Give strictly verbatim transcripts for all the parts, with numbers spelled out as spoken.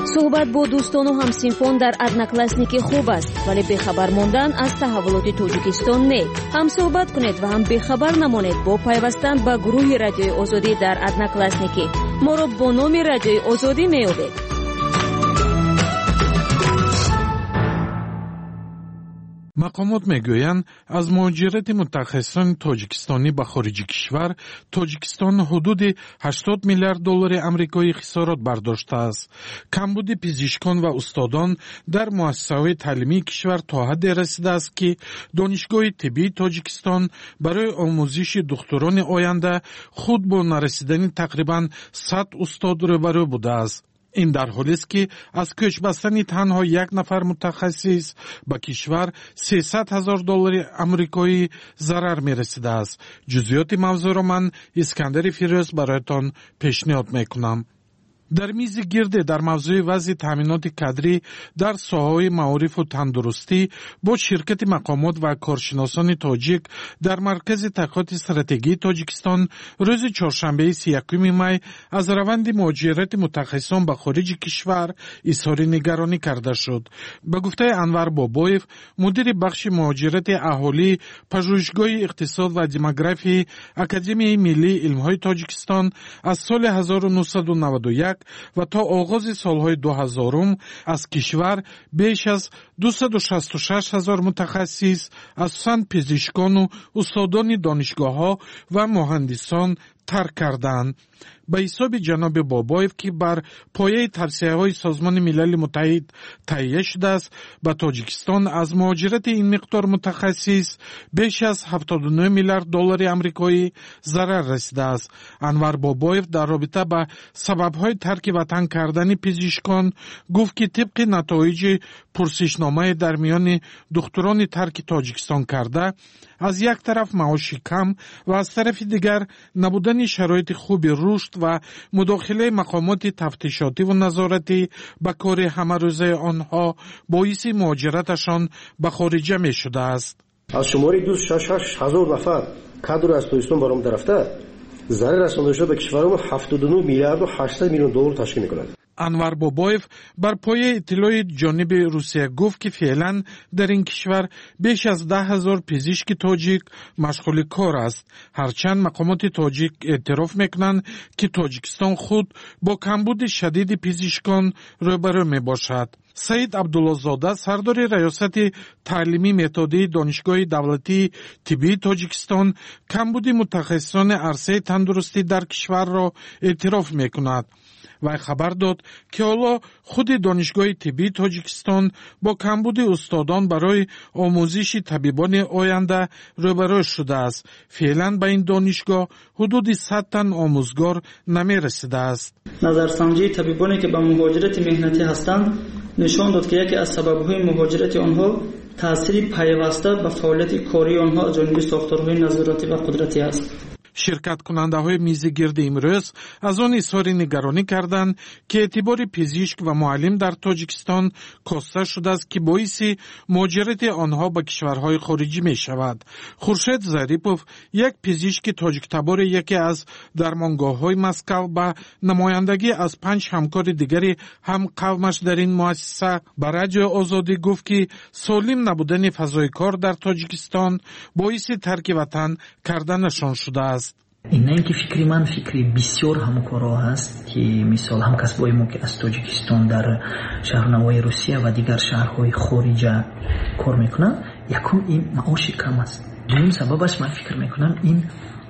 صحبت با دوستان و همسینفان در ادناکلاسنیکی خوب است، ولی بخبر ماندن از تحولات تاجیکستان نه. هم صحبت کنید و هم بخبر نمانید با پیوستن به گروه رادیوی آزادی در ادناکلاسنیکی. ما را با نام رادیوی آزادی میابید. مقامات میگویند از مهاجرت متخصصان تاجیکستانی به خارج کشور، تاجیکستان حدود هشتاد میلیارد دلار آمریکایی خسارات برداشته است. کمبود پزشکان و استادان در مؤسسه‌های تعلیمی کشور تا حدی رسیده است که دانشگاه طبی تاجیکستان برای آموزش دکتران آینده خود با نرسیدن تقریباً صد استاد روبرو بوده است. این در حالی است که از کوچ بستن تنها یک نفر متخصص به کشور سیصد هزار دلار آمریکایی ضرر می رسیده است. جزئیات موضوع را من اسکندر فیروز برایتان پیشنهاد می کنم. در میز گرد در موضوع وضع تامینات کادری در ساحه‌های معارف و تندرستی با شرکت مقامات و کارشناسان تاجیک در مرکز تحقیقات استراتژی تاجیکستان روز چهارشنبه سی و یکم می از روند مهاجرت متخصصان به خارج کشور اظهار نگرانی کرده شد. به گفته انور بابایف، مدیر بخش مهاجرت اهالی پژوهشگاه اقتصاد و دموگرافی اکادمی ملی علم‌های تاجیکستان از سال هزار و نهصد و نود و یک و تا آغاز سالهای دو هزارم از کشور بیش از دویست و شصت و شش هزار متخصص از سان پزشکان و استادان دانشگاه‌ها و مهندسان ترک کردند. به حساب جناب بابایف که بر پایه توصیه‌های سازمان ملل متحد تهیه شده است، به تاجیکستان از مهاجرت این مقدار متخصص بیش از هفتاد و نه میلیارد دلار آمریکایی ضرر رسیده است. انور بابایف در رابطه با سبب‌های ترک وطن کردن پزشکان گفت که طبق نتایج پرسشنامه در میان دکتران ترک تاجیکستان کرده، از یک طرف معاش کم و از طرف دیگر نبودن شرایط خوب رشد و مداخله مقامات تفتیشاتی و نظارتی به کار همه‌روزه آنها باعث مهاجرتشان به خارج می شده است. از شماری دویست و شصت و شش هزار نفر کادر از تاجیکستان برآمده رفته، ضرر رسانده شده به کشورمان هفتاد و نه میلیارد و هشتصد میلیون دلار تشکیل می‌کند. انور بابایف بر پایه اطلاع جانب روسیه گفت که فعلا در این کشور بیش از ده هزار پزشک تاجیک مشغول کار است. هرچند مقامات تاجیک اعتراف میکنند که تاجیکستان خود با کمبود شدید پزشکان روبرو می باشد. سعید عبدالله‌زاده سردار ریاست تعلیمی معتادی دانشگاه دولتی طبی تاجیکستان کمبود متخصصان عرصه تندرستی در کشور را اعتراف میکند و خبر داد که حالا خود دانشگاه طبی تاجیکستان با کمبود استادان برای آموزش طبیبان آینده روبرو شده است. فعلا به این دانشگاه حدود صد تن آموزگار نمی رسیده است. نظرسنجی طبیبانی که به مهاجرت مهنتی هستند نشان داد که یکی از سبب‌های مهاجرت آنها تأثیر پیوسته به فعالیت کاری آنها از جانب ساختارهای نظارتی و قدرتی است. شرکت کننده های میز گرد امروز از آن اظهار نگرانی کردند که اعتبار پزشک و معلم در تاجیکستان کاسته شده است که باعث مهاجرت آنها به کشورهای خارجی می شود. خورشید ظریفوف، یک پزشک تاجیک تبار یکی از درمانگاه های مسکو، به نمایندگی از پنج همکار دیگری هم قومش در این مؤسسه به رادیو آزادی گفت که سالم نبودن فضای کار در تاجیکستان باعث ترک وطن کردنشان شده است. این نه اینکه فکری من فکری بسیار همکارا هست که مثال هم کسبای ما که از تاجیکستان در شهرنوای روسیه و دیگر شهرهای خارج کار میکنن، یکم این معاش کم است. دوم سببش من فکر میکنم این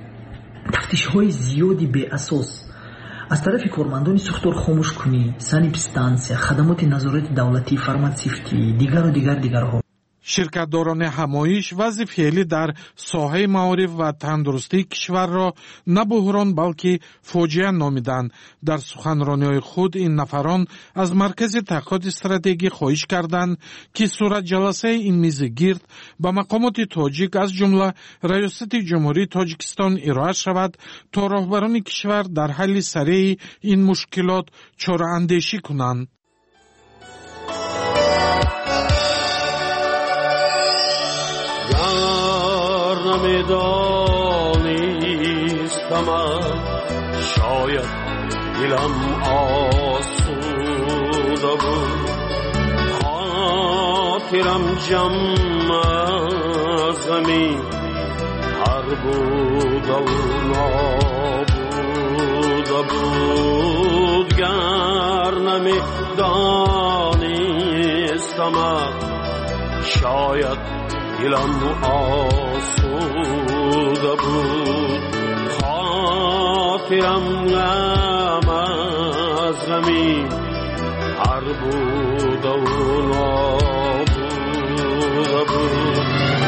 تفتیش های زیادی به اساس از طرف کارمندان ساختار خاموش کنی، سانیپستانسیا، خدمات نظارت دولتی، فارماسیفتی، دیگر و دیگر دیگر ها. شرکتداران همایش وضع فعلی در ساحه معارف و تندرستی کشور را نه بحران بلکه فاجعه نامیدند. در سخنرانی‌های خود این نفران از مرکز تحقیقات استراتژی خواهش کردند که صورت جلسه این میز گرد به مقامات تاجیک از جمله ریاست جمهوری تاجیکستان ارائه شود تا راهبران کشور در حل سریع این مشکلات چاره‌اندیشی کنند. نمیدانستم شاید دلم آسوده فرسوده بود خاطرم جمع از غمی هر بود و نابوده بود گر نمی دانستم شاید دلم آسوده بود خاطرم غم از غمی هر بود و نابوده بود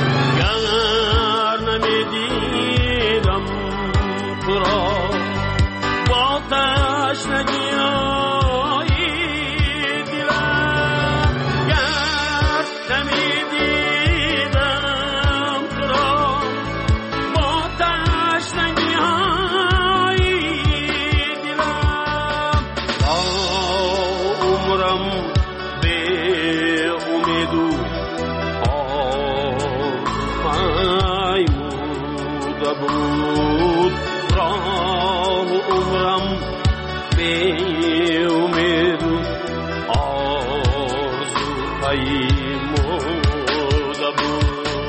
گر نمیدیدم تو را با تشنگی های دلم گر نمیدیدم تو را با تشنگی های دلم با عمرم به امید و آرمایموده بود راه عمرم به امید و آرزو پیموده بود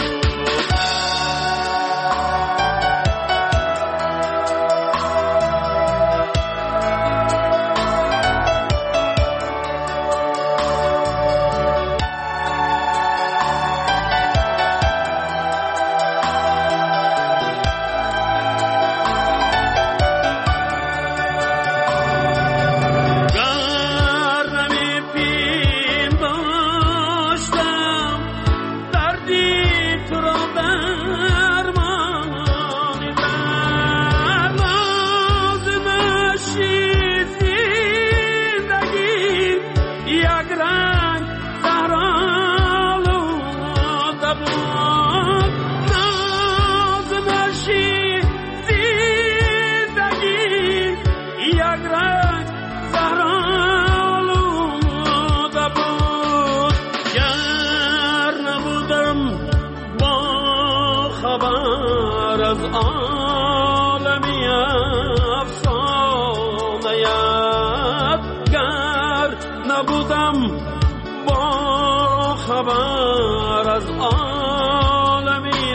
خبر از عالمی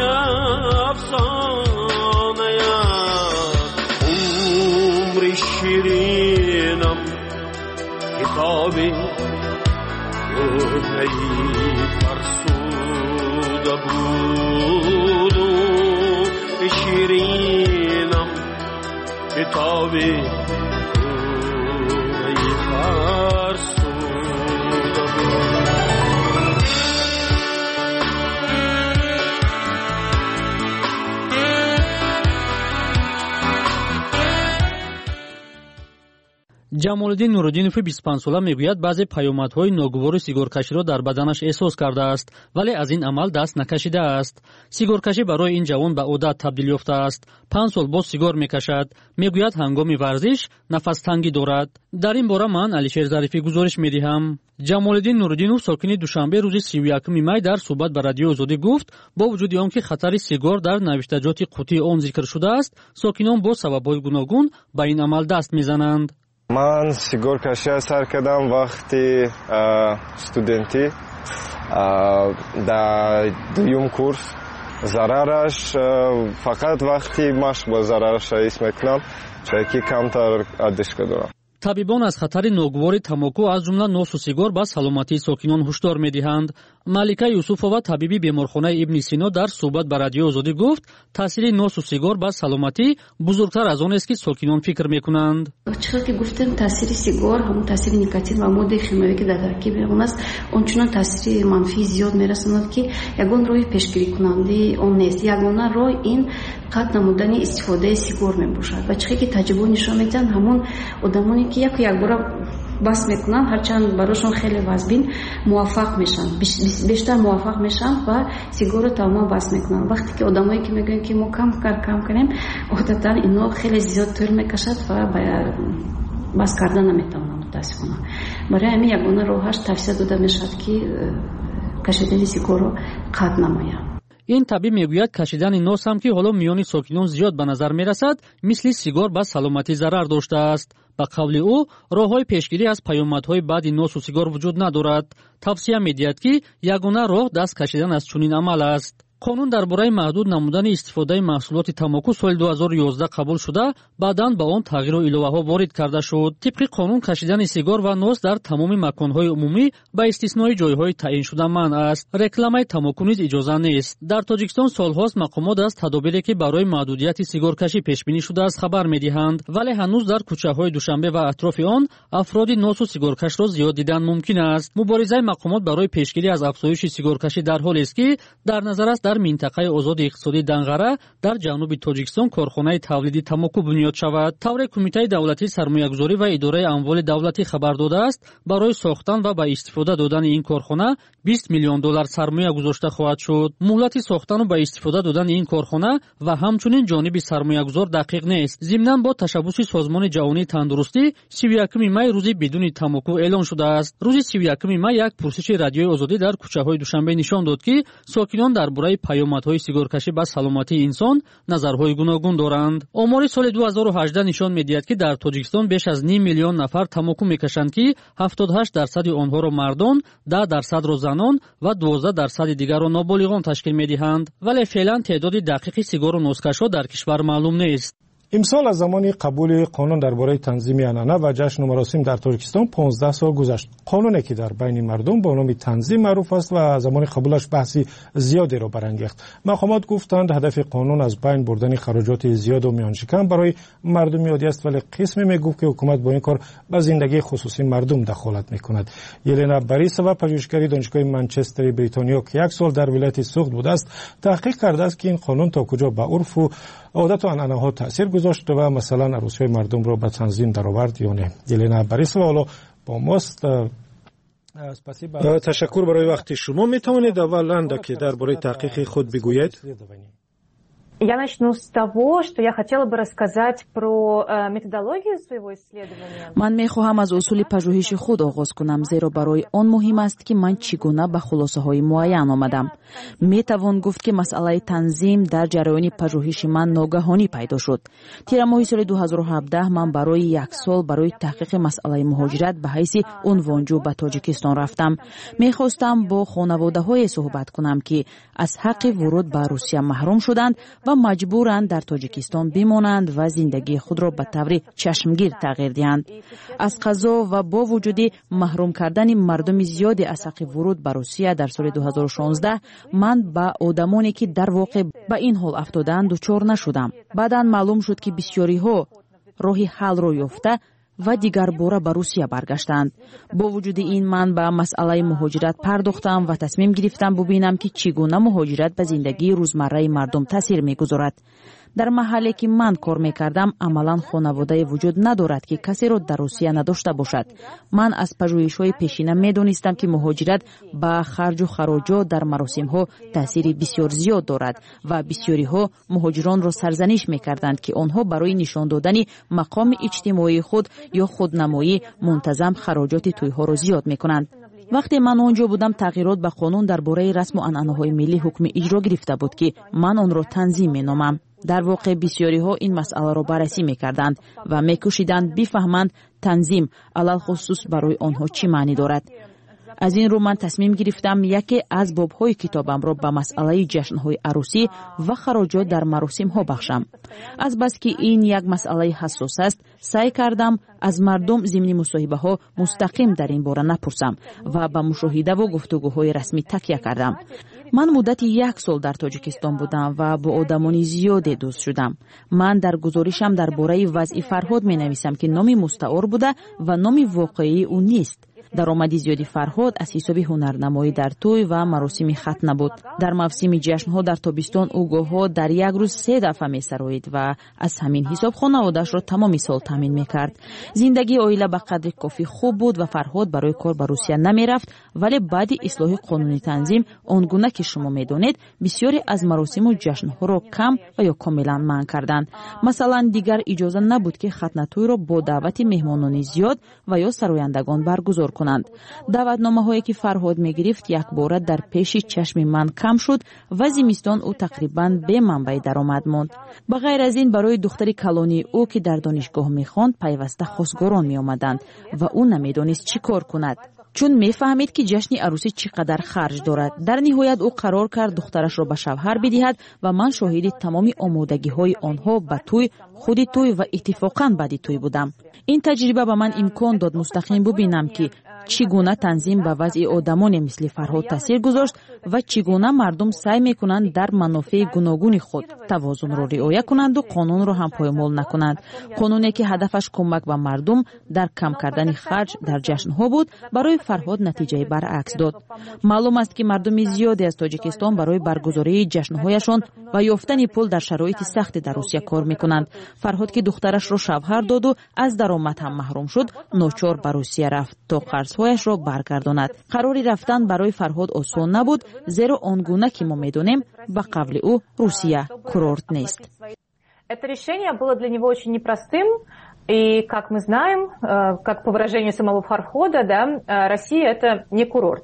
افسانه عمر شیرینم کتابی روزی فرسوده بود شیرینم کتابی روزی فرسوده بود ҷамолиддин нуруддинов бист و پنج сола мегӯяд баъзе паёмадҳои ногувори сигаркаширо дар баданаш эҳсос кардааст, вале аз ин амал даст накашидааст. Сигаркашӣ барои ин ҷавон ба одат табдил ёфтааст. панҷ сол боз сигор мекашад. Мегӯяд ҳангоми варзиш нафастангӣ дорад. дар ин бора ман Алишер Зарифӣ гузориш медиҳам. ҷамолиддин нуруддинов сокини Душанбе рӯзи сию якуми май дар суҳбат ба Радиои Озодӣ гуфт, бо вуҷуди он ки хатари сигор дар навиштаҷоти қуттии он зикр шудааст, сокинон бо сабабҳои гуногун ба ин амал даст мезананд. من سیگار کشی سر کردم وقتی استودنتی در دوم کورس ضررش فقط وقتی مشق با ضررش رئیس میکنم چون که کمتر ادشکه دارم. табибон аз хатари ногувори тамоку аз ҷумла носу сигор ба саломатии сокинон ҳушдор медиҳанд. Малика Юсуфова, табиби беморхонаи Ибни Сино, дар суҳбат ба Радиои Озодӣ гуфт, таъсири носу сигор ба саломатӣ бузургтар аз он ест ки сокинон фикр мекунанд. чиро ки гуфтем таъсири сигор ҳамон таъсири никотин ва моддаи химиявӣ ки дар таркиби он аст ончунон таъсири манфии зиёд мерасонад ки ягон роҳи пешгирикунандаи он нест. ягона роҳ ин қатъ намудани истифодаи сигор мебошад ва чиро ки таҷрибаҳо нишон медиҳанд ҳамон одамоне ки яку якбора бас мекунанд ҳарчанд барошон хеле вазбин муваффақ мешанд, бештар муваффақ мешанд ва сигорро тамоман бас мекунанд. вақте ки одамое ки мегӯянд ки мо кам кар кам канем, одатан ино хеле зиёд тӯл мекашад ва бас кардан наметавонанд мутаассифона. барои ҳамин ягона роҳаш тавсия дода мешавад ки кашидани сигорро қатъ намоянд. این طبیب میگوید کشیدن نوس هم که حالا میان ساکنان زیاد به نظر میرسد مثل سیگار به سلامتی ضرر داشته است. به قول او راههای پیشگیری از پیامدهای بعد نوس و سیگار وجود ندارد. توصیه می‌دهد که یگانه راه دست کشیدن از چنین عمل است. قانون درباره محدود نمودن استفاده محصولات تماکو سال دو هزار و یازده قبول شده، بعداً به آن تغییر و الوه‌ها وارد کرده شد. طبق قانون کشیدن سیگار و نوس در تمام مکان‌های عمومی به استثنای جای‌های تعیین شده منع است. رکلامه تماکو نیز اجازه نیست. در تاجیکستان سال‌هاست مقامات از تدابیری که برای محدودیت سیگارکشی پیش بینی شده است خبر می‌دهند، ولی هنوز در کوچه‌های دوشنبه و اطراف آن افراد نوس و سیگارکش را زیاد دیدن ممکن است. مبارزه مقامات برای پیشگیری از افزایش سیگارکشی در حالی است که در نظر است در منطقه آزاد اقتصادی دنغره در جنوب تاجیکستان کارخانه تولید تماکو بنیاد شود. طور کمیته دولتی سرمایه‌گذاری و اداره اموال دولتی خبر داده است برای ساختن و به استفاده دادن این کارخانه بیست میلیون دلار سرمایه گذاشته خواهد شد. مهلت ساختن و به استفاده دادن این کارخانه و همچنین جانب سرمایه‌گذار دقیق نیست. ضمناً با تشبث سازمان جهانی تندرستی سی و یکم می روز بدون تماکو اعلان شده است. روز سی و یکم می یک پرسش رادیوی آزادی در کوچه‌های دوشنبه نشان داد که ساکنان درباره پیامدهای سیگارکشی به سلامتی انسان نظرهای گوناگون دارند. آمار سال دو هزار و هجده نشان می‌دهد که در تاجیکستان بیش از نیم میلیون نفر تماکو می‌کشند که هفتاد و هشت درصد آنها را مردان، ده درصد را زنان و دوازده درصد دیگر را نابالغان تشکیل می‌دهند. ولی فعلا تعداد دقیق سیگار و نوسکش‌ها در کشور معلوم نیست. امسال از زمان قبول قانون درباره تنظیم عنعنه و جشن و مراسم در تاجیکستان پانزده سال گذشت. قانونی که در بین مردم با نام تنظیم معروف است و زمان قبولش بحثی زیادی را برانگیخت. مقامات گفتند هدف قانون از بین بردن خراجات زیاد و میانشکم برای مردم عادی است، ولی قسمی میگفت که حکومت با این کار به زندگی خصوصی مردم دخالت میکند. یلنا باریسووا پژوهشگر دانشگاه منچستر بریتانیا که یک سال در ولایت سوخت بوده است، تحقیق کرده است که این قانون تا کجا به عرف و عادت و عنعنه ها تاثیر گذاشت و مثلا عروسی مردم را به تنظیم درآورد یا نه. یلنا باریسووا حالا با ماست. تشکر برای وقت شما. می توانید اولا که درباره تحقیق خود بگویید؟ Я начну с того, что я хотела бы рассказать про методологию своего исследования. من می‌خواهم از اصول پژوهش خود آغاز کنم، زیرا برای آن مهم است که من چگونه به خلاصه‌های معین آمدم. می‌توان گفت که مسئله تنظیم در جریان پژوهش من ناگهانی پیدا شد. تیر ماه سال دو هزار و هفده من برای یک سال برای تحقیق مسئله مهاجرت به حیث عنوانجو به تاجیکستان رفتم. می‌خواستم با خانواده‌های صحبت کنم که از حق ورود به روسیه محروم شدند و مجبورند در تاجیکستان بمانند و زندگی خود را به طور چشمگیر تغییر دهند. از قضا و با وجود محروم کردن مردم زیادی از حق ورود به روسیه در سال دو هزار و شانزده من با آدمانی که در واقع به این حال افتادند دچار نشدم. بعداً معلوم شد که بسیاری ها راه حل را یافته و دیگر باره به روسیه برگشتند. با وجود این من به مسئله مهاجرت پرداختم و تصمیم گرفتم ببینم که چگونه مهاجرت به زندگی روزمره مردم تاثیر میگذارد. در محلی که من کار میکردم عملا خانواده وجود ندارد که کسی را در روسیه نداشته باشد. من از پژوهش‌های پیشینه میدانستم که مهاجرت با خرج و خراجات در مراسم‌ها تاثیر بسیار زیاد دارد و بسیاری‌ها مهاجران را سرزنش میکردند که آنها برای نشان دادن مقام اجتماعی خود یا خودنمایی منتظم خراجات توی‌ها را زیاد میکنند. وقتی من آنجا بودم تغییرات به قانون درباره رسم و عنعنه‌های ملی حکم اجرا گرفته بود که من آن را تنظیم مینامم. در واقع بسیاری ها این مسئله را بررسی میکردند و میکوشیدند بفهمند تنظیم علل خصوص برای آنها چی معنی دارد. از این رو من تصمیم گرفتم یکی از باب‌های کتابم را به مسئله جشن‌های عروسی و خراجات در مراسم ها بخشم. از بس که این یک مسئله حساس است، سعی کردم از مردم ضمن مصاحبه ها مستقیم در این باره نپرسم و به مشاهده و گفتگوهای رسمی تکیه کردم. من مدت یک سال در تاجیکستان بودم و با آدمان زیادی دوست شدم. من در گزارشم درباره وضع فرهاد می نویسم که نام مستعار بوده و نام واقعی او نیست. درآمد زیادی فرهاد از حساب هنرنمایی در توی و مراسم ختنه بود. در موسم جشن‌ها در تابستان او گاه‌ها در یک روز سه دفعه می‌سرایید و از همین حساب خانواده‌اش را تمام سال تامین می‌کرد. زندگی عائله به قدر کافی خوب بود و فرهاد برای کار به روسیه نمی‌رفت، ولی بعد اصلاح قانونی تنظیم آنگونه که شما می‌دانید بسیاری از مراسم و جشن‌ها را کم و یا کاملا منع کردند. مثلا دیگر اجازه نبود که ختنه توی را با دعوت مهمانان زیاد و یا سرایندگان برگزار کنند. کنند. دعوتنامه‌هایی که فرهاد می‌گرفت یک بار در پیش چشم من کم شد و زمستان او تقریباً به منبع درآمد ماند. به غیر از این برای دختر کلانی او که در دانشگاه می‌خواند پیوسته خواستگاران می‌آمدند و او نمی‌دانست چی کار کند. چون میفهمید که جشن عروسی چقدر خرج دارد. در نهایت او قرار کرد دخترش را به شوهر بدهد و من شاهد تمام آمادگی‌های آنها به توی، خود توی و اتفاقاً بعد توی بودم. این تجربه به من امکان داد مستقیم ببینم که چگونه تنظیم به وضع آدمان مثل فرهاد تاثیر گذاشت و چگونه مردم سعی میکنند در منافع گوناگون خود توازن را رعایت کنند و قانون را هم پایمال نکنند. قانونی که هدفش کمک به مردم در کم کردن خرج در جشنها بود، برای فرهاد نتیجه برعکس داد. معلوم است که مردم زیادی از تاجیکستان برای برگزاری جشنهایشان و یافتن پول در شرایط سخت در روسیه کار میکنند. فرهاد که دخترش را شوهر داد و از درآمد هم محروم شد، ناچار به روسیه رفت تا قرضهایش را برگرداند. قراری رفتن برای فرهاد آسان نبود، زیرا آنگونه که ما میدونیم به قبل او روسیه کورورت نیست. Это решение было для него очень непростым, и, как мы знаем, как по выражению самого Фархода, да, Россия это не курорт.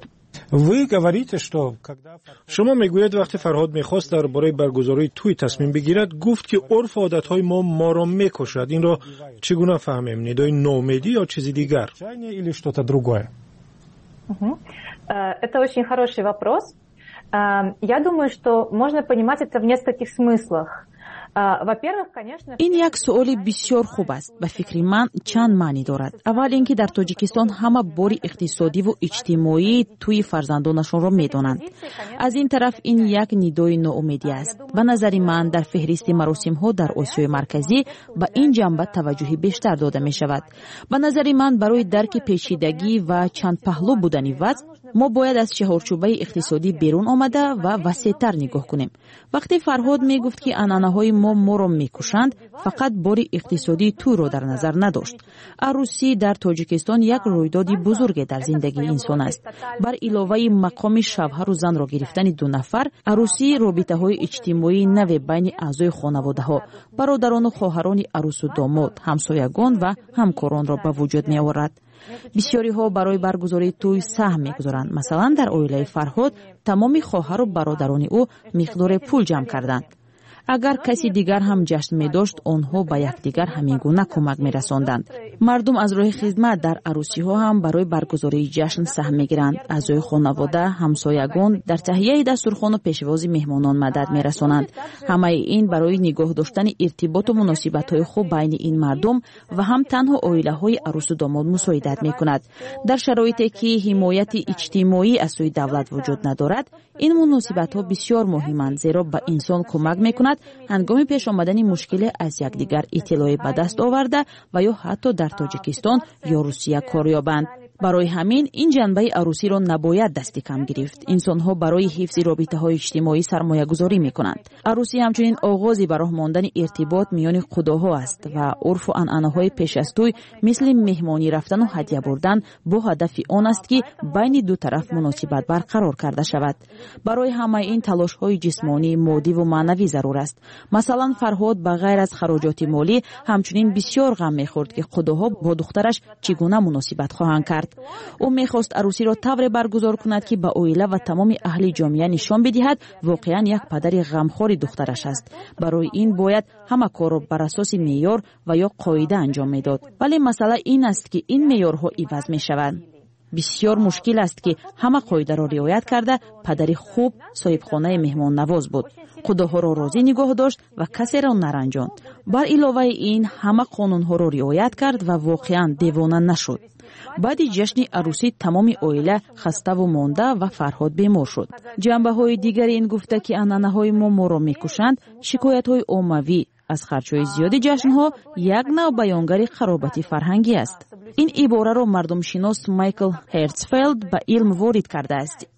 شما میگوید وقتی فرهاد میخواست درباره برگزاری توی تصمیم بگیرد، گفت که عرف و عادتهای ما ما را میکشد. این را چگونه فهمیم؟ ندای نومیدی یا چیزی دیگر؟ Это очень хороший вопрос. Я думаю, что можно понимать это в нескольких смыслах. این یک سؤال بسیار خوب است. به فکر من چند معنی دارد. اول اینکه در تاجیکستان همه باری اقتصادی و اجتماعی توی فرزندانشان را میدانند. از این طرف این یک ندای ناامیدی است. به نظر من در فهرست مراسم ها در آسیای مرکزی به این جنبه توجه بیشتر داده می شود. به نظر من برای درک پیچیدگی و چند پهلو بودن وضع، ما باید از چهارچوبه اقتصادی بیرون آمده و وسیع‌تر نگاه کنیم. وقتی فرهاد می گفت که عنعنه‌های ما ما را میکشند، فقط بار اقتصادی تو را در نظر نداشت. عروسی در تاجیکستان یک رویداد بزرگ در زندگی انسان است. بر علاوه مقام شوهر و زن را گرفتن دو نفر، عروسی رابطه‌های اجتماعی نو بین اعضای خانواده‌ها، برادران و خواهران عروس و داماد، همسایگان و همکاران را به وجود می آورد. بسیاری ها برای برگزاری توی سهم میگذارند. مثلا در عائله فرهاد تمام خواهر و برادران او مقدار پول جمع کردند. اگر کسی دیگر هم جشن می داشت، آنها به یکدیگر همین گونه کمک می رساندند. مردم از راه خدمت در عروسی ها هم برای برگزاری جشن سهم می گیرند. اعضای خانواده، همسایگان در تهیه دسترخوان و پیشواز مهمانان مدد می رسانند. همه این برای نگاه داشتن ارتباط و مناسبت های خوب بین این مردم و هم تنها عائله های عروس و داماد مساعدت می کند. در شرایطی که حمایت اجتماعی از سوی دولت وجود ندارد، این مناسبت ها بسیار مهمند، زیرا به انسان کمک می کند هنگام پیش آمدن مشکل از یکدیگر اطلاع به دست آورده و یا حتی در تاجیکستان یا روسیه کار یابند. برای همین این جنبه عروسی را نباید دست کم گرفت. انسان‌ها برای حفظ رابطه‌های اجتماعی سرمایه‌گذاری می‌کنند. عروسی همچنین آغازی برای ماندن ارتباط میان خداها است و عرف و عنعنه‌های پیش از توی مثل مهمانی رفتن و هدیه بردن با هدف آن است که بین دو طرف مناسبت برقرار کرده شود. برای همه این تلاش‌های جسمانی، مادی و معنوی ضرور است. مثلا فرهاد به غیر از خراجات مالی همچنین بسیار غم می‌خورد که خداها با دخترش چگونه مناسبت خواهند کرد. او میخواست عروسی را طوری برگزار کند که به عائله و تمام اهل جامعه نشان بدهد واقعا یک پدر غمخوار دخترش است. برای این باید همه کار را بر اساس معیار و یا قاعده انجام میداد. ولی مسئله این است که این معیارها عوض میشوند. بسیار مشکل است که همه قاعده را رعایت کرده پدری خوب صاحب خانه مهمان نواز بود. خداها را راضی نگاه داشت و کسی را نرنجاند. بر علاوه این همه قانونها را رعایت کرد و واقعا دیوانه نشد. بعد جشن عروسی تمام عائله خسته و مانده و فرهاد بیمار شد. جنبه های دیگر این گفته که عنعنه های ما ما را میکشند، شکایت های عمومی از خرچهای زیاد جشن ها یک نوع بیانگر خرابت فرهنگی است. این عباره را مردم شناس مایکل هرتزفلد به علم وارد کرده است.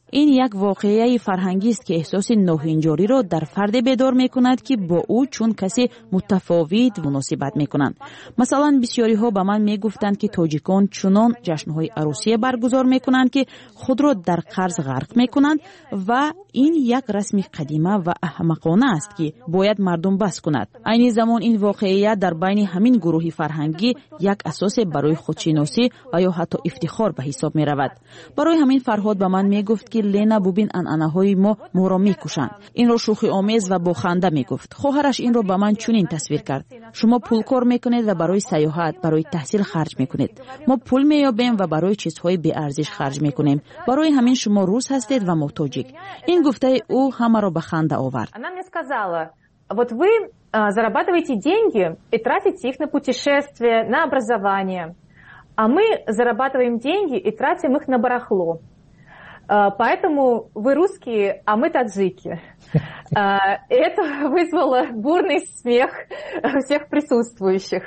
این یک واقعه فرهنگی است که احساس ناهنجاری را در فرد بیدار میکند که با او چون کسی متفاوت مناسبت میکنند. مثلا بسیاری ها به من میگفتند که تاجیکان چنان جشنهای عروسی برگزار میکنند که خود را در قرض غرق میکنند و این یک رسم قدیمه و احمقانه است که باید مردم بس کند. عین زمان این واقعیت در بین همین گروه فرهنگی یک اساس برای خودشناسی و یا حتی افتخار به حساب می رود. برای همین فرهاد به من می گفت که لینا ببین انعنه‌های ما ما را می کشند. این را شوخی آمیز و با خنده می گفت. خواهرش این را به من چنین تصویر کرد. شما پول کار می کنید و برای سیاحت، برای تحصیل خرج می کنید. ما پول می یابیم و برای چیزهای بی ارزش خرج می کنیم. برای همین شما روس هستید و ما تاجیک. این گفته او همه را به خنده آورد. Она мне сказала: вот вы зарабатываете деньги и тратите их на путешествия, на образование. А мы зарабатываем деньги и тратим их на барахло. Поэтому вы русские, а мы таджики. Это вызвало бурный смех всех присутствующих.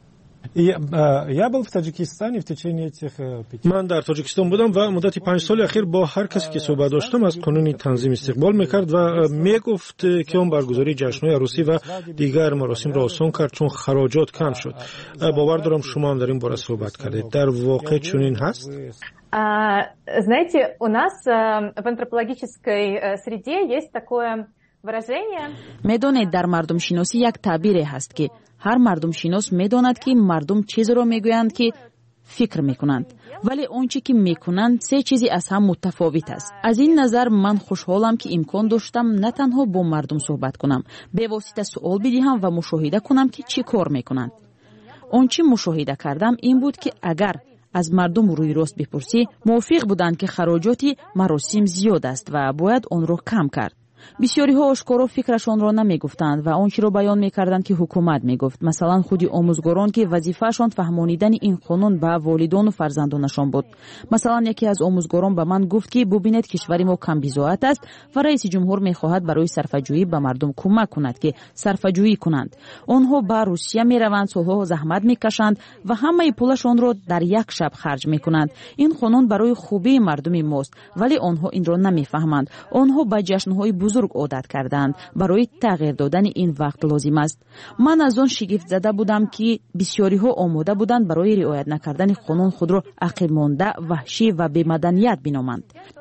Я был в Таджикистане в течение этих пяти. من در تاجیکستان بودم و مدت پنج سال اخیر با هر کسی که صحبت داشتم از قانون تنظیم استقبال میکرد و میگفت که اون برگزاری جشن‌های عروسی و دیگر مراسم را آسان کرد چون خراجات کم شد. باور دارم شما هم در این باره صحبت کردید. در واقع چنین هست؟ Знаете, у нас в антропологической среде есть такое выражение. میدونید در مردم شناسی یک تعبیر هست که هر مردم شناس میداند که مردم چیزی را میگویند که فکر میکنند، ولی آنچه که میکنند سه چیزی از هم متفاوت است. از این نظر من خوشحالم که امکان داشتم نه تنها با مردم صحبت کنم، به واسطه سوال بدهم و مشاهده کنم که چی کار میکنند. آنچه مشاهده کردم این بود که اگر از مردم روی راست بپرسی موافق بودند که خراجات مراسم زیاد است و باید آن را کم کرد. بسیاری ها آشکارا فکرشان را نمی گفتند و آنچه را بیان می کردند که حکومت می گفت. مثلا خودی آموزگاران که وظیفه‌شان فهمانیدن این قانون به والدان و فرزندانشان بود. مثلا یکی از آموزگاران به من گفت که ببینید کشور ما کم بی‌ضابط است و رئیس جمهور می خواهد برای صرفه‌جویی به مردم کمک کند که صرفه‌جویی کنند. آنها به روسیه می روند، سالها زحمت می کشند و همه پولشان را در یک شب خرج می کنند. این قانون برای خوبی مردم ماست، ولی آنها این را نمی فهمند. آنها به جشن‌های بزرگ عادت کردند. برای تغییر دادن این وقت لازم است. من از آن شگفت زده بودم که بسیاری ها آماده بودند برای رعایت نکردن قانون خود را عقب مانده، وحشی و بی‌مدنیت بنامند.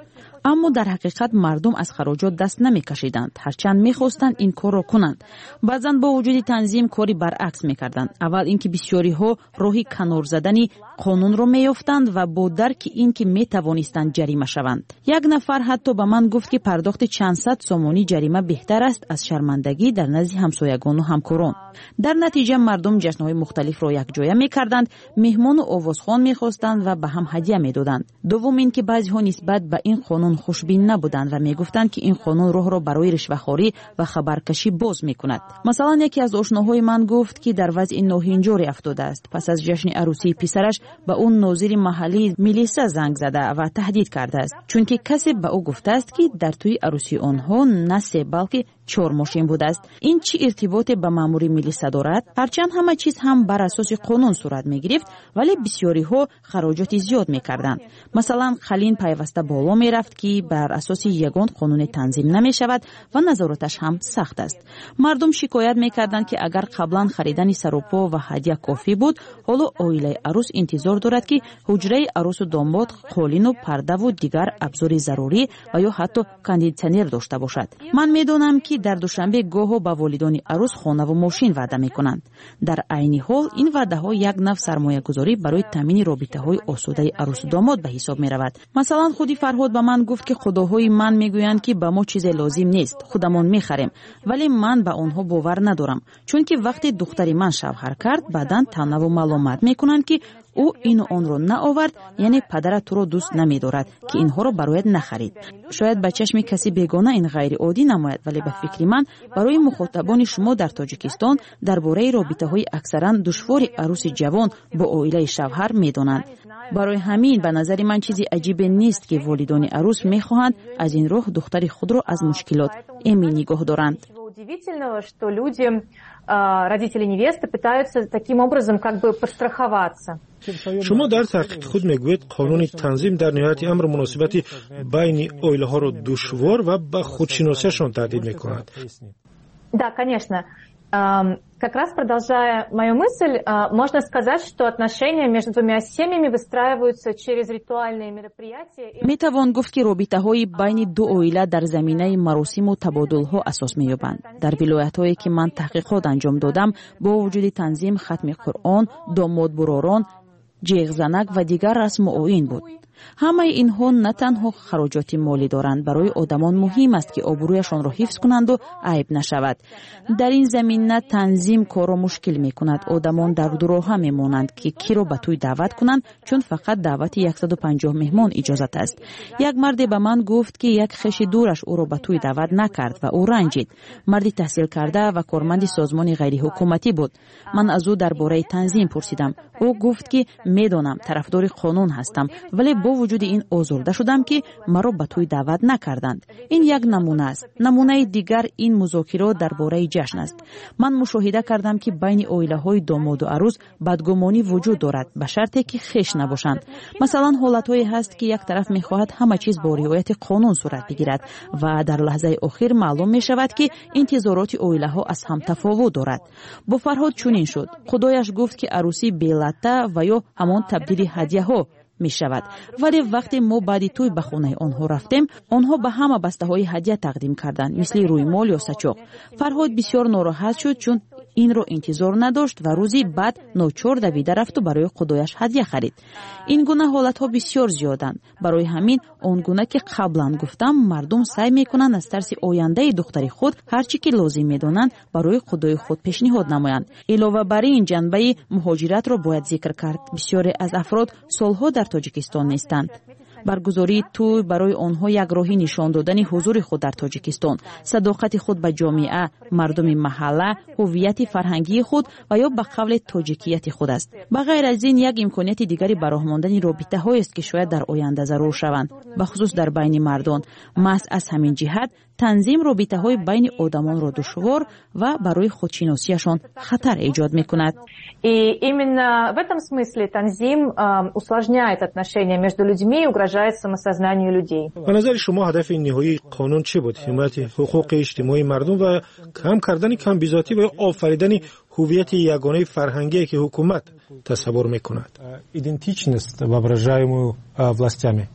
اما در حقیقت مردم از خراجات دست نمی کشیدند، هرچند می خواستند این کار را کنند. بعضاً با وجود تنظیم کاری برعکس می کردند. اول اینکه بسیاری ها راهی کنار زدن قانون را می یافتند و با درک اینکه می توانستند جریمه شوند. یک نفر حتی به من گفت که پرداخت چند صد سومانی جریمه بهتر است از شرمندگی در نزد همسایگان و همکاران. در نتیجه مردم جشن‌های مختلف را یک جایه می کردند، مهمان و آوازخوان می خواستند و به هم هدیه می دادند. دوم اینکه بعضی ها نسبت به این قانون خوشبین نبودند و میگفتند که این قانون راه را برای رشوه‌خواری و خبرکشی باز میکند. مثلا یکی از آشناهای من گفت که در وضع ناهنجاری افتاده است. پس از جشن عروسی پسرش به اون ناظر محلی میلیسا زنگ زده و تهدید کرده است، چون که کسی به او گفته است که در توی عروسی آنها نه سه بلکه چهار ماشین بوده است. این چی ارتباطی به مامور میلیسا دارد؟ هرچند همه چیز هم بر اساس قانون صورت میگرفت، ولی بسیاری ها خراجات زیاد میکردند. مثلا خلین پیوسته بالا میرفت که بر اساس یگان قانون تنظیم نمی شود و نظارتش هم سخت است. مردم شکایت میکردند که اگر قبلا خریدن سراپا و هدیه کافی بود، حالا عائله عروس انتظار دارد که حجره عروس و داماد قالین و پرده و دیگر ابزار ضروری و یا حتی کاندیشنر داشته باشد. من میدونم که در دوشنبه گاهو با والدان عروس خانه و ماشین وعده میکنند. در عین حال این وعده ها یک نوع سرمایه گذاری برای تامین رابطه های آسوده عروس و داماد به حساب می رود. مثلا خودی فرهاد به من گفت که خداهای من میگویند که به ما چیز لازم نیست، خودمان میخریم، ولی من به آنها باور ندارم، چون که وقتی دختری من شوهر کرد بعداً تنها و ملامت میکنند که او این و آن را نآورد، یعنی پدرت تو را دوست نمی‌دارد که اینها را برایت نخرید. شاید به چشم کسی بیگانه این غیر عادی نماید، ولی به فکر من برای مخاطبان شما در تاجیکستان درباره رابطه‌های اکثرا دشوار عروس جوان با عائله شوهر می‌دانند. برای همین به نظر من چیزی عجیب نیست که والدان عروس می‌خواهند از این راه دختر خود را از مشکلات امن نگاه دارند. Удивительного, что люди, родители невесты, пытаются таким образом как бы подстраховаться. شما در تحقیق خود میگویید قانون تنظیم در نهایت امر مناسبت بین اویله ها را دشوار و به خودشناسیشان تهدید میکند. Да, конечно. Как раз продолжая мою мысль, можно сказать, что отношения между двумя семьями выстраиваются через ритуальные мероприятия. میتوان گفت که رابطه‌های بین دو عائله در زمینه مراسم و تبادل‌ها اساس می‌یابند. در ولایت‌هایی که من تحقیقات انجام دادم، با وجود تنظیم ختم قرآن، داماد براران، جیغ زنک و دیگر رسم و آیین بود. همه اینها نه تنها خراجات مالی دارند، برای آدمان مهم است که آبرویشان را حفظ کنند و عیب نشود. در این زمینه تنظیم کار را مشکل می کند. آدمان در دو راه می مانند که کی را به توی دعوت کنند، چون فقط دعوت صد و پنجاه مهمان اجازت است. یک مرد به من گفت که یک خویش دورش او را به توی دعوت نکرد و او رنجید. مردی تحصیل کرده و کارمند سازمان غیر حکومتی بود. من از او درباره تنظیم پرسیدم. او گفت که میدانم طرفدار قانون هستم، ولی با وجود این آزرده شدم که مرا به توی دعوت نکردند. این یک نمونه است. نمونه دیگر این مذاکرات درباره جشن است. من مشاهده کردم که بین عائله‌های داماد و عروس بدگمانی وجود دارد، به شرطی که خویش نباشند. مثلا حالت‌هایی هست که یک طرف می‌خواهد همه چیز با رعایت قانون صورت بگیرد و در لحظه آخر معلوم می‌شود که انتظارات عائله‌ها از هم تفاوت دارد. با فرهاد چنین شد. خدایش گفت که عروسی بلته و یا همان تبدیل هدیه‌ها می شود. ولی وقتی ما بعد توی به خانه آنها رفتیم، آنها به همه بسته های هدیه تقدیم کردند، مثل روی مال یا سچاق. فرهاد بسیار ناراحت شد چون این رو انتظار نداشت و روزی بعد ناچار دویده رفت و برای خدایش هدیه خرید. این گونه حالت ها بسیار زیادند. برای همین اون گونه که قبلا گفتم، مردم سعی میکنند از ترس آینده دختر خود هر چی که لازم میدونند برای خدای خود پیشنهاد نمایند. علاوه بر این جنبه مهاجرت را باید ذکر کرد. بسیاری از افراد سالها در تاجیکستان نیستند. برگزاری توی برای آنها یک راهی نشان دادن حضور خود در تاجیکستان، صداقت خود به جامعه، مردم محله، هویت فرهنگی خود و یا به قول تاجیکیت خود است. بغیر از این یک امکانیت دیگری برای ماندن رابطه هایی است که شاید در آینده ضرور شوند، به خصوص در بین مردان. محض از همین جهت تنظیم رابطه های بین آدمان را دشوار و برای خودشناسیشان خطر ایجاد میکند. И именно в этом смысле танзим усложняет отношения между людьми и угрожает самосознанию людей. به نظر شما هدف نهایی قانون چه بود؟ حمایت حقوق اجتماعی مردم و کم کردن کم بیزاتی و آفریدن هویت یگانه فرهنگی که حکومت تصور میکند. Идентичность, воображаемую властями.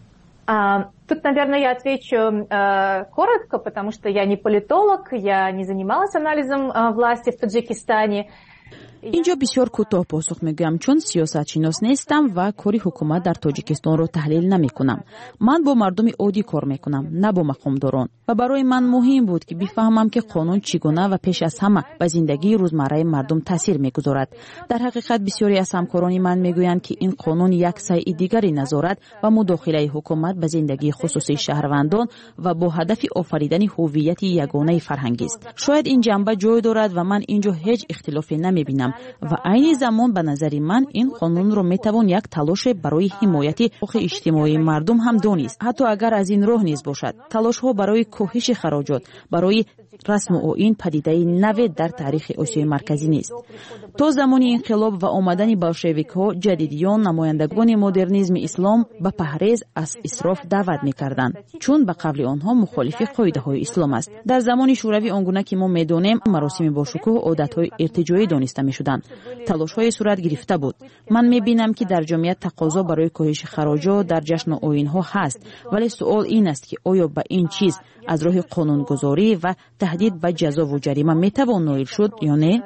Тут, наверное, я отвечу э, коротко, потому что я не политолог, я не занималась анализом э, власти в Таджикистане. اینجا بسیار کوتاه پاسخ میگویم، چون سیاست شناس نیستم و کاری حکومت در تاجیکستان را تحلیل نمی کنم. من با مردم عادی کار میکنم، نه با مقامداران، و برای من مهم بود که بفهمم که قانون چگونه و پیش از همه به زندگی روزمره مردم تاثیر میگذارد. در حقیقت بسیاری از همکاران من میگویند که این قانون یک سعی دیگری نظارت و مداخله حکومت به زندگی خصوصی شهروندان و با هدف آفریدن هویت یگانه فرهنگی است. شاید این جنبه جای دارد و من اینجا هیچ اختلافی نمیبینم و عین زمان به نظر من این قانون را میتوان یک تلاش برای حمایت حقوق اجتماعی مردم هم دانست، حتی اگر از این راه نیز باشد. تلاش ها برای کاهش خراجات برای رسم و آیین پدیده نو در تاریخ آسیای مرکزی نیست. تا زمان انقلاب و آمدن بلشویک ها، جدیدیان نمایندگان مدرنیسم اسلام به پرهیز از اسراف دعوت میکردند، چون به قول آنها مخالف قاعده های اسلام است. در زمان شوروی آنگونه که ما میدانیم مراسم با شکوه و عادت های ارتجاعی دانسته میشدند. تلاش های صورت گرفته بود. من میبینم که در جامعه تقاضا برای کاهش خراجات در جشن و آیین ها هست، ولی سوال این است که آیا به این چیز از راه قانونگذاری و تهدید به جزا و جریمه میتوان نائل شد یا نه؟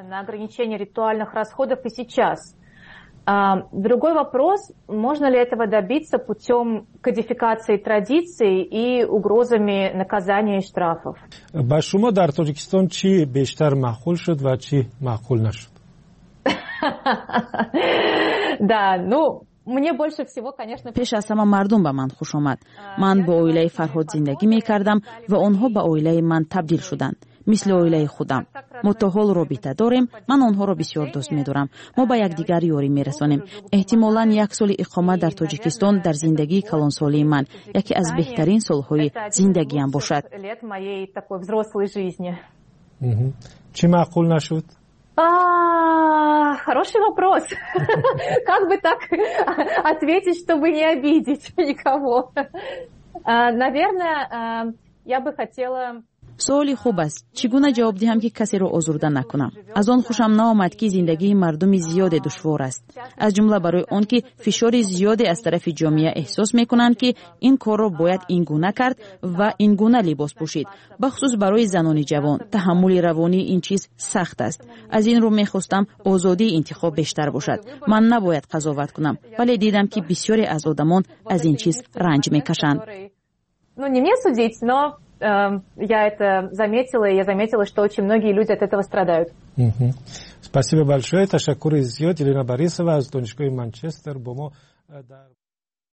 Другой вопрос, можно ли этого добиться путем кодификации традиций и угрозами наказания и штрафов? با شما در تاجیکستان چی بیشتر معقول شد و چی معقول نشد؟ Да, ну мне больше всего, конечно. پیش از همه مردم به من خوش آمد. من با عائله فرهاد زندگی می کردم و آنها به عائله من تبدیل شدند. مثل عائله خودم. ما تا حال رابطه داریم. من آنها را بسیار دوست می دارم. ما با یکدیگر یاری می رسانیم. احتمالاً یک سال اقامت در تاجیکستان در زندگی کلانسالی من یکی از بهترین سالهای زندگیم باشد. چی معقول نشد؟ А, хороший вопрос. Как бы так ответить, чтобы не обидеть никого? Наверное, я бы хотела... суоли хуб аст. Чӣ гуна ҷавоб диҳам, ки касеро озурда накунам? Аз он хушам наомад, ки зиндагии мардуми зиёде душвор аст. Аз ҷумла барои он, ки фишори зиёде аз тарафи ҷомеа эҳсос мекунанд, ки ин корро бояд ин гуна кард ва ин гуна либос пӯшид. бахусус барои занони ҷавон таҳаммули равонии ин чиз сахт аст. Аз ин рӯ мехостам озодии интихоб бештар бошад. Ман набояд қазоват кунам, вале дидам, ки бисёре аз одамон аз ин чиз ранҷ мекашанд. Ну, не мне судить, но я это заметила, и я заметила, что очень многие люди от этого страдают. Спасибо большое. Ташаккур зиёд. Елена Борисова из Донишгоҳи Манчестер бо мо